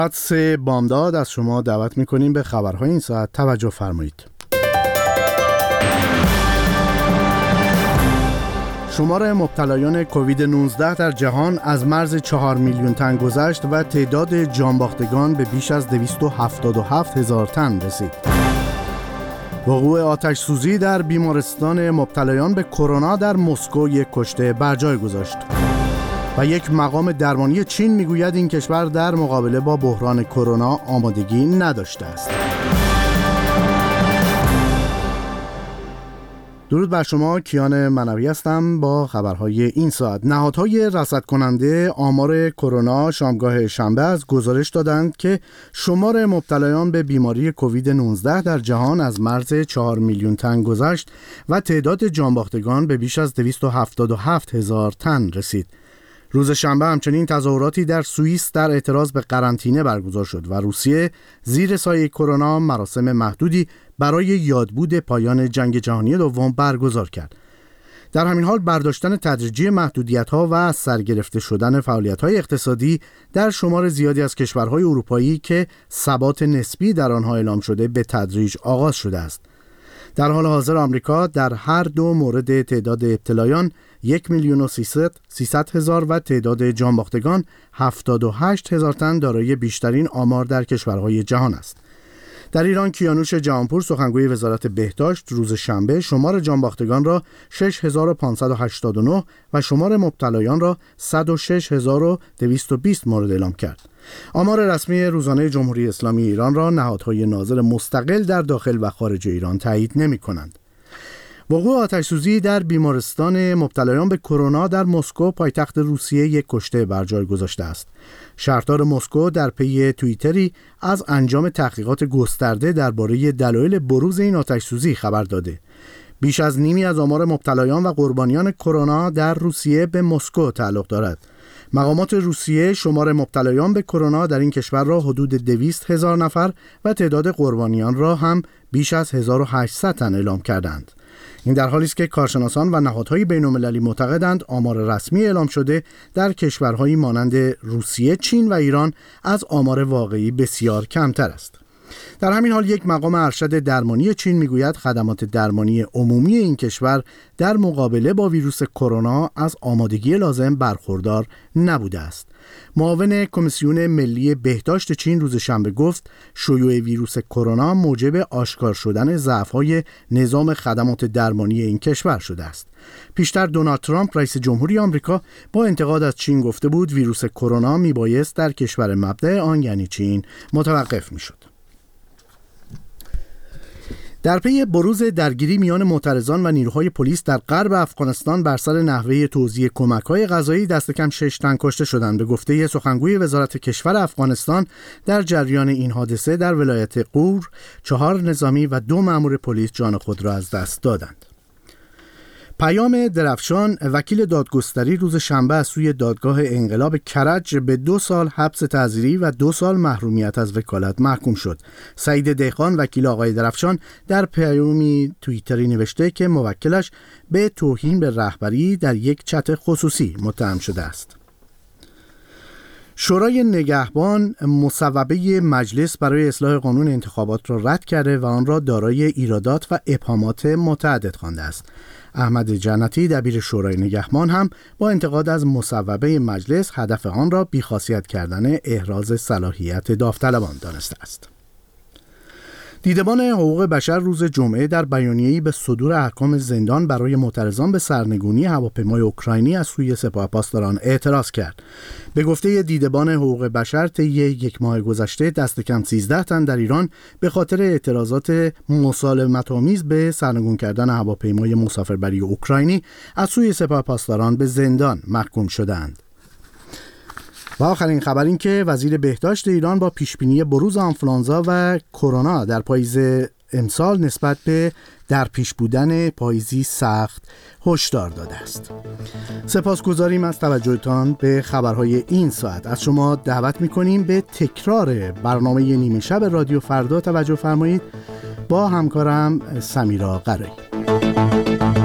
ساعت 3 بامداد از شما دعوت میکنیم به خبرهای این ساعت توجه فرمایید. شمار مبتلایان کووید 19 در جهان از مرز 4 میلیون تن گذشت و تعداد جانباختگان به بیش از 277 هزار تن رسید. وقوع آتش سوزی در بیمارستان مبتلایان به کرونا در مسکو یک کشته بر جای گذاشت. و یک مقام درمانی چین میگوید این کشور در مقابله با بحران کرونا آمادگی نداشته است. درود بر شما، کیان منوی هستم با خبرهای این ساعت. نهادهای رصد کننده آمار کرونا شامگاه شنبه از گزارش دادند که شمار مبتلایان به بیماری کووید 19 در جهان از مرز 4 میلیون تن گذشت و تعداد جانباختگان به بیش از 277 هزار تن رسید. روز شنبه همچنین تظاهراتی در سوئیس در اعتراض به قرنطینه برگزار شد و روسیه زیر سایه کرونا مراسم محدودی برای یادبود پایان جنگ جهانی دوم برگزار کرد. در همین حال برداشتن تدریجی محدودیت‌ها و از سر گرفته شدن فعالیت‌های اقتصادی در شمار زیادی از کشورهای اروپایی که ثبات نسبی در آنها اعلام شده به تدریج آغاز شده است. در حال حاضر آمریکا در هر دو مورد تعداد ابتلایان 1,300,000 و تعداد جانباختگان 78,000 تن دارای بیشترین آمار در کشورهای جهان است. در ایران کیانوش جهانپور سخنگوی وزارت بهداشت روز شنبه شمار جانباختگان را 6,589 و شمار مبتلایان را 106,220 مورد اعلام کرد. آمار رسمی روزانه جمهوری اسلامی ایران را نهادهای ناظر مستقل در داخل و خارج ایران تایید نمی‌کنند. وقوع آتش‌سوزی در بیمارستان مبتلایان به کرونا در مسکو پایتخت روسیه یک کشته بر جای گذاشته است. شهردار مسکو در پی توییتری از انجام تحقیقات گسترده درباره دلایل بروز این آتش‌سوزی خبر داده. بیش از نیمی از آمار مبتلایان و قربانیان کرونا در روسیه به مسکو تعلق دارد. مقامات روسیه شمار مبتلایان به کرونا در این کشور را حدود 200,000 نفر و تعداد قربانیان را هم بیش از 1800 تن اعلام کردند. این در حالی است که کارشناسان و نهادهای بین‌المللی معتقدند آمار رسمی اعلام شده در کشورهایی مانند روسیه، چین و ایران از آمار واقعی بسیار کمتر است. در همین حال یک مقام ارشد درمانی چین میگوید خدمات درمانی عمومی این کشور در مقابله با ویروس کرونا از آمادگی لازم برخوردار نبوده است. معاون کمیسیون ملی بهداشت چین روز شنبه گفت شیوع ویروس کرونا موجب آشکار شدن ضعف‌های نظام خدمات درمانی این کشور شده است. پیشتر دونالد ترامپ رئیس جمهوری آمریکا با انتقاد از چین گفته بود ویروس کرونا میبایست در کشور مبدأ آن یعنی چین متوقف میشد. در پی بروز درگیری میان معترضان و نیروهای پلیس در غرب افغانستان بر سر نحوه توزیع کمک‌های غذایی دست کم 6 تن کشته شدند. به گفته سخنگوی وزارت کشور افغانستان در جریان این حادثه در ولایت غور 4 نظامی و 2 مأمور پلیس جان خود را از دست دادند. پیام درفشان وکیل دادگستری روز شنبه از سوی دادگاه انقلاب کرج به 2 سال حبس تعزیری و 2 سال محرومیت از وکالت محکوم شد. سعید دهقان وکیل آقای درفشان در پیامی توییتری نوشته که موکلش به توهین به رهبری در یک چت خصوصی متهم شده است. شورای نگهبان مصوبه مجلس برای اصلاح قانون انتخابات را رد کرده و آن را دارای ایرادات و ابهامات متعدد خوانده است. احمد جنتی دبیر شورای نگهبان هم با انتقاد از مصوبه مجلس هدف آن را بیخاصیت کردن احراز صلاحیت داوطلبان دانسته است. دیدبان حقوق بشر روز جمعه در بیانیه‌ای به صدور احکام زندان برای معترضان به سرنگونی هواپیمای اوکراینی از سوی سپاهپاسداران اعتراض کرد. به گفته دیدبان حقوق بشر طی 1 ماه گذشته دست کم 13 تن در ایران به خاطر اعتراضات مسالمت‌آمیز به سرنگون کردن هواپیمای مسافربری اوکراینی از سوی سپاهپاسداران به زندان محکوم شدند. و آخرین خبر این که وزیر بهداشت ایران با پیشبینی بروز آنفولانزا و کرونا در پاییز امسال نسبت به در پیش بودن پاییزی سخت هشدار داده است. سپاسگزاریم از توجهتان به خبرهای این ساعت. از شما دعوت می‌کنیم به تکرار برنامه نیمه شب رادیو فردا توجه فرمایید با همکارم سمیرا قرایی.